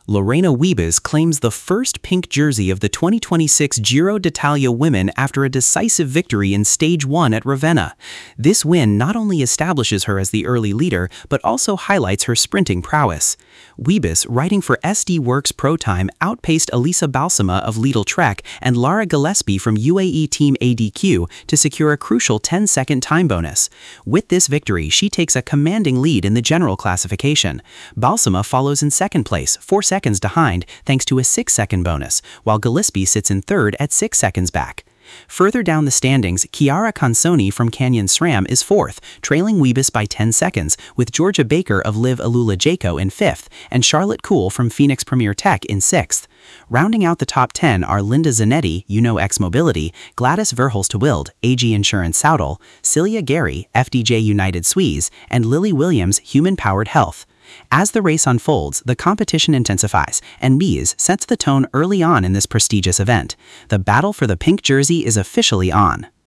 Lorena Wiebes claims the first pink jersey of the 2026 Giro d'Italia women after a decisive victory in Stage 1 at Ravenna. This win not only establishes her as the early leader, but also highlights her sprinting prowess. Wiebes, writing for SD Worx Pro Time, outpaced Elisa Balsama of Lidl Trek and Lara Gillespie from UAE Team ADQ to secure a crucial 10-second time bonus. With this victory, she takes a commanding lead in the general classification. Balsama follows in second place, 4 seconds behind, thanks to a 6-second bonus, while Gillespie sits in third at 6 seconds back. Further down the standings, Chiara Consoni from Canyon SRAM is fourth, trailing Wiebes by 10 seconds, with Georgia Baker of Liv Alula Jaco in fifth, and Charlotte Kuhl from Phoenix Premier Tech in sixth. Rounding out the top 10 are Linda Zanetti, X Mobility, Gladys Verhulst Wild, AG Insurance Saudal, Celia Gary, FDJ United Suisse, and Lily Williams, Human Powered Health. As the race unfolds, the competition intensifies, and Mies sets the tone early on in this prestigious event. The battle for the pink jersey is officially on.